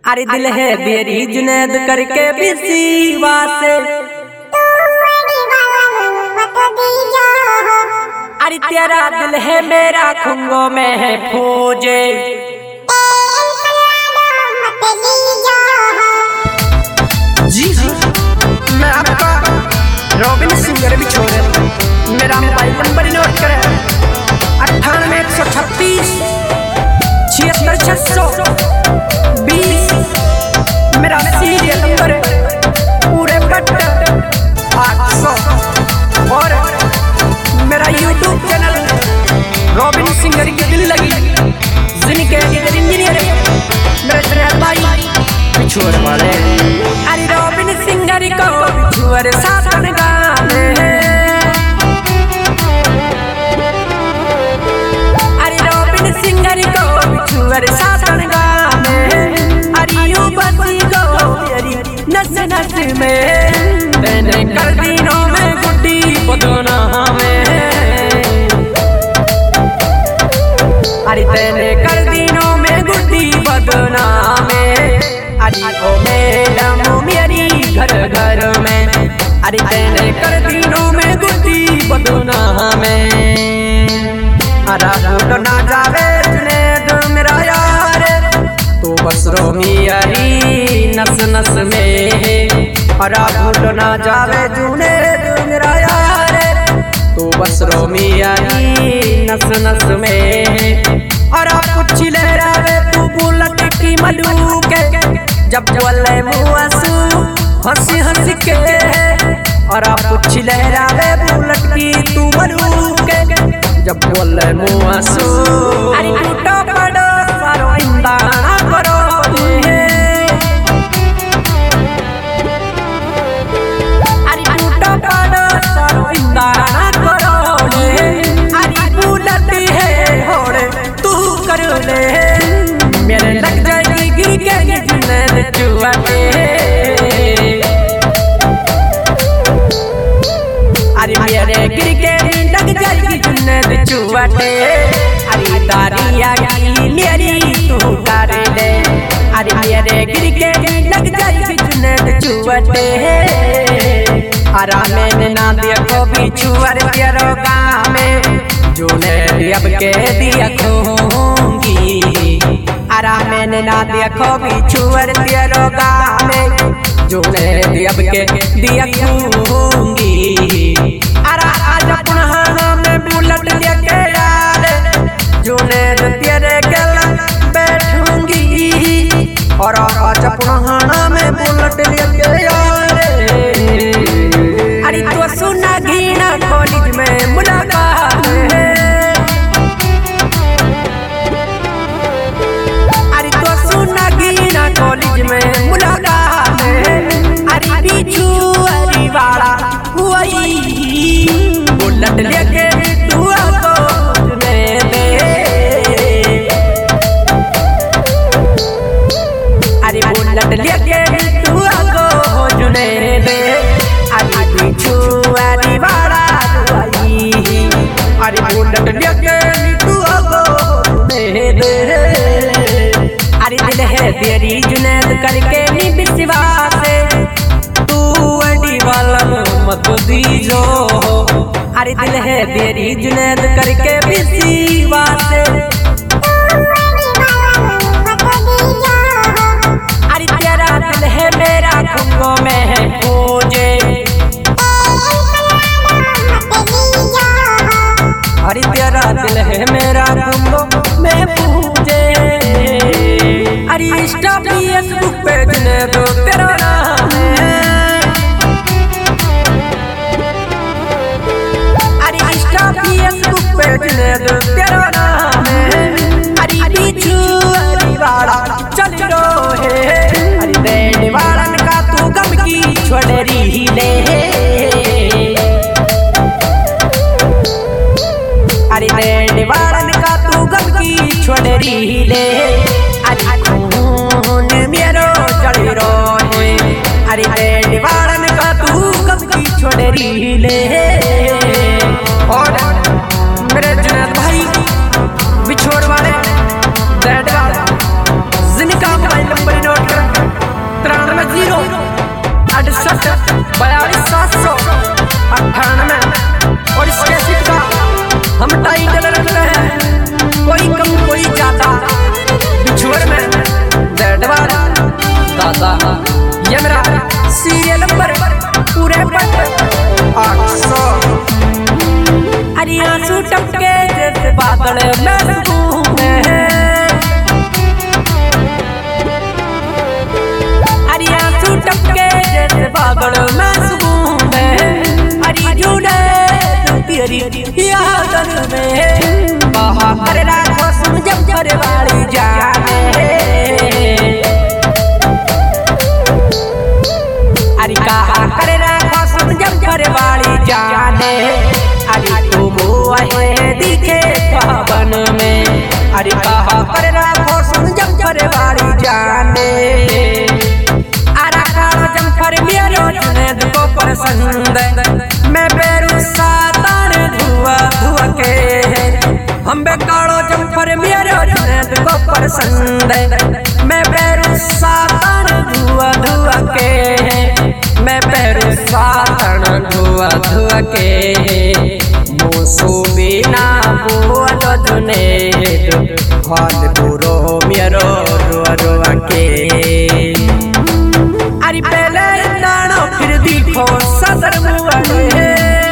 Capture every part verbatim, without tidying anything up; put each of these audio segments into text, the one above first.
अरे दिल है मेरी जुनैद करके बिसीवा से, अरे तेरा दिल है मेरा खुंगों में है फौजे। जी हाँ, मैं आपका रॉबिन सिंगर भी छोड़े। मेरा मोबाइल नंबर नोट करें अट्ठानवे एक सौ छत्तीस छिहत्तर छह सौ बीस। मेरा सीरियल नंबर पूरे कट आठ सौ और मेरा यूट्यूब चैनल रॉबिन सिंगर की दिल लगी जिनके इंजीनियर मेरे जुनैद भाई बिछुअर वाले। अरे रॉबिन सिंगर को बिछुअर साथन गाने, अरे रॉबिन सिंगर को बिछुअर साथन गाने। अरे यूं बसी को मेरी नस नस में तेने कर दिनों में गुड्डी बदना में, अरे तेने कर दिनों में गुड्डी बदना में। अरे ओ मैडम मेरी घर घर में, अरे तेने कर दिनों में गुड्डी बदना में। अरे फूट ना जावे जुनैद मेरा यार तो बस रोमी यारी नस नस में। अरे फूट ना जावे जुनैद मेरा यार तो बस रोमी यारी नस नस में। और कुछ ले रहे तू बुलट की मलूक जब बोले मुआसू हंसी हंस के। और कुछ ले रहे बुलट की तू मलूक जब बोले मुआसू। अरे टूटो पड़ो सारो इंदाना करो अरे टूटो पड़ो सारो इंदाना करो। अरे बुलट है होड़े तू कर ले मेरे लग जाएगी गिर के जुनैद चुआटे। अरे मेरे गिर के लग जाएगी जुनैद चुआटे। अरे दारिया की मेरी तू कर ले, अरे मेरे गिर के लग जाएगी जुनैद चुआटे। अरे मैंने ना देखो बिछुअर तेरो गाँव में जुनैद अब के दिया खोंगी। अरे मैंने ना देखो बिछुअर तेरो गाँव में जुनैद अब के दिया खोंगी। अरे आज अपना में बुलट लेके यार जुनैद तेरे गल बैठूंगी। और आज अपना में बुलट लेके यार। अरे तो सुना घीना कॉलेज में मुलाकात है, अरे तो सुना घीना कॉलेज में मुलाकात है। अरे बिछू अरे वाला वही बुलट लेके तू को जुनैद दे। अरे बुलट लेके तू को जुनैद दे। अरे बिछू अरे वाला वही, अरे बुलट लेके तू को जुनैद दे। अरे दिल है तेरी जुनैद करके नी विश्वास तू अड़ी वाला मत दीजो। अरे दिल है तेरी जुनैद करके विश्वास, अरे तेरा दिल है मेरा खुंगों में है फौजे। अरे तेरा दिल है मेरा खुंगों में फौजे। अरे इंस्टा फेसबुक पे जुनैद तेरा नाम है, अरे इंस्टा फेसबुक पे जुनैद तेरा नाम है। अरे बिछू अरे वाला चल रो है, अरे देने वालन का तू गम की छोड़ रही ले। अरे देने वालन का तू गम की छोड़ रही ले। अरे खून मेरो चढ़ रो है, अरे देने वालन का तू गम की छोड़ रही ले। और मेरे जुनैद भाई बिछोड़ वाले जिनका मोबाइल नंबर नोट कर बासठ बयालीस सात सौ अट्ठानवे। और इस कैसेट का हम टाइटल रखते हैं कोई कम कोई ज्यादा, बिछुअर में दैडवार दादा। ये मेरा सीरियल नंबर पूरे पट आठ सौ। अरे आंसू टपके जैसे बादल में सुकून है, अरे आंसू टपके जैसे बादल में सुकून है। अरे जुड़े तेरी यादन में कहा कर राखो सुन जब घर वाली जाने। अरे कहा कर राखो सुन जब घर वाली जाने। अरे तुम आए दिखे पवन में, अरे कहा कर राखो सुन जब घर वाली जाने। अरे कालो जमकर मेरो जुनेद को पसंद, मैं बेरू सातान धुआ धुआ के। हम बेकालो जमकर मेरो जुनेद को पसंद, मैं बेरू सातान धुआ धुआ के। मैं बेरू सातान धुआ धुआ के। मोसो बिना बोलो जुनेद हाल बुरो मेरो रुआ रुआ के। अरे पहले नानो फिर दिखो सदर मुआले।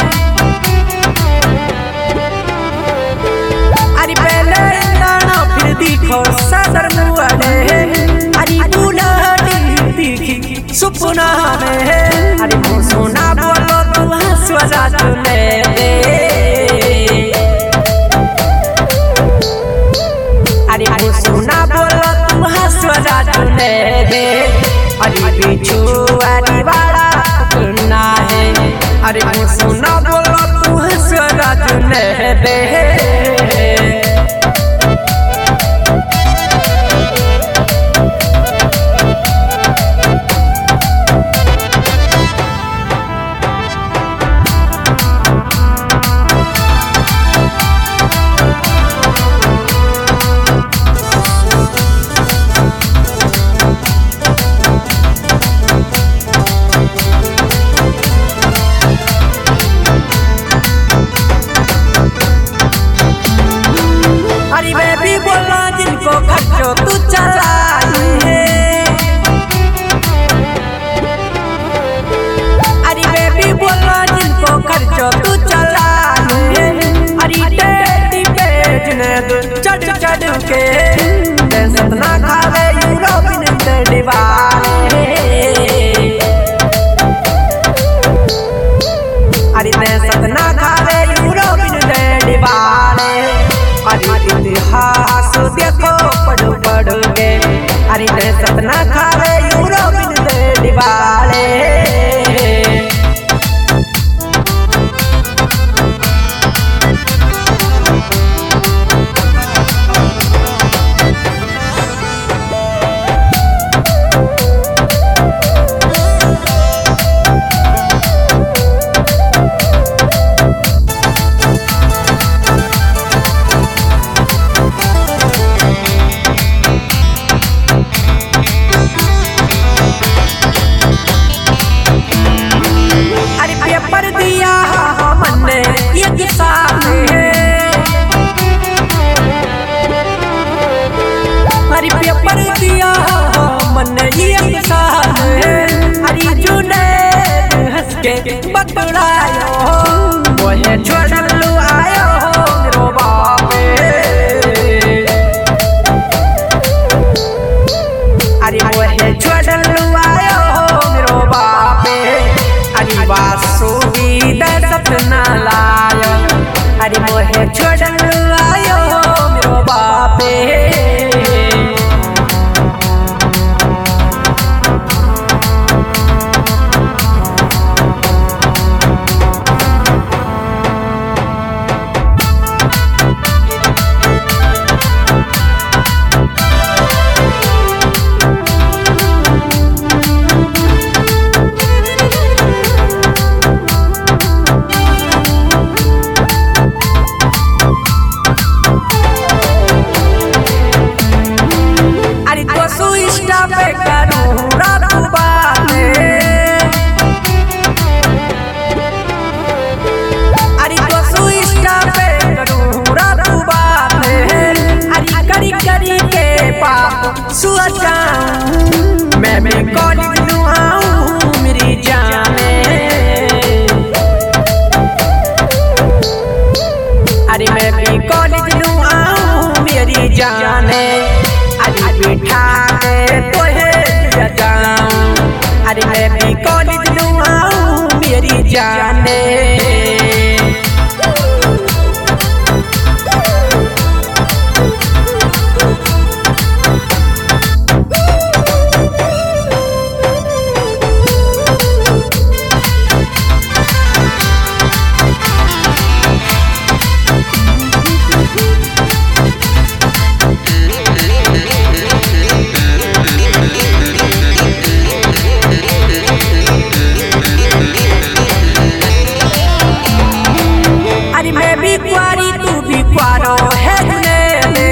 अरे पहले नानो फिर दिखो सदर मुआले। अरे बुलाडी दिखी सुपना में। अरे सोना बोलो तू हंसवा तुने दे। अरे सोना बोलो तू हंसवा तुने दे। अरे बिछुआरी वाला सुनना है। अरे सोना बोलो तू हंसवा तुने दे। अरे बेबी बोला जिनको खर्चो तू चलाई है। अरे बेबी बोला जिनको खर्चो तू चलाई है। अरे टेडी पे जुनेद चढ़ चढ़ के सतना खावे यूरोपियन दीवाने। अरे सतना खावे यूरोपियन दीवाने। अरे इतिहास देखो पढ़ पढ़ के। अरे सतना खावे यूरोपियन दीवाने। पेपर दिया हमने एक साल है। अरे पेपर दिया हमने एक साल है। अरे जुनेद हंस के बतलायो मोहे छोड़लू आयो मेरो बापे। अरे मोहे छोड़लू आयो मेरो बापे। अरे वासु सपना लायो। अरे मोहे छोड़लू आयो मेरो बापे। मैं भी कॉलेज लूँ आऊँ मेरी जाने, अरे मैं भी कॉलेज लूँ आऊँ मेरी जाने, अरे बिठा के तो है लिया जाऊँ, अरे मैं भी कॉलेज लूँ आऊँ मेरी जाने। मैं भी कुआरी तू भी कुआरो है जुने,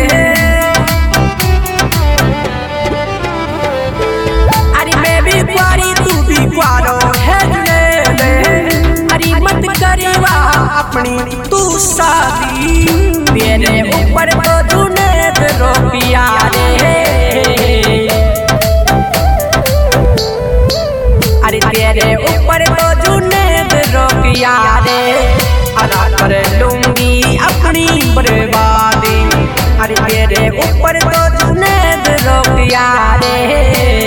अरे मैं भी कुआरी तू भी कुआरो है जुने, अरे मत करेवा अपनी तू शादी, तेरे ऊपर तो तूने रो पिया रे, अरे तेरे ऊपर तो तूने रो पिया रे, अदा कर लूंगी अपनी बर्बादी, अरे तेरे ऊपर तो तूने रोक यारे।